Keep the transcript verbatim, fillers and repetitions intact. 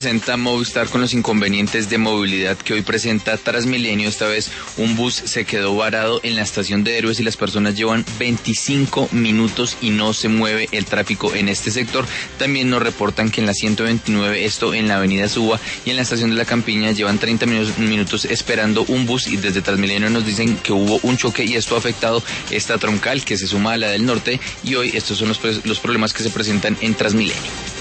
Presenta Movistar con los inconvenientes de movilidad que hoy presenta Transmilenio. Esta vez un bus se quedó varado en la estación de Héroes y las personas llevan veinticinco minutos y no se mueve el tráfico en este sector. También nos reportan que en la ciento veintinueve, esto en la avenida Suba y en la estación de La Campiña, llevan treinta minutos esperando un bus, y desde Transmilenio nos dicen que hubo un choque y esto ha afectado esta troncal que se suma a la del norte, y hoy estos son los, los problemas que se presentan en Transmilenio.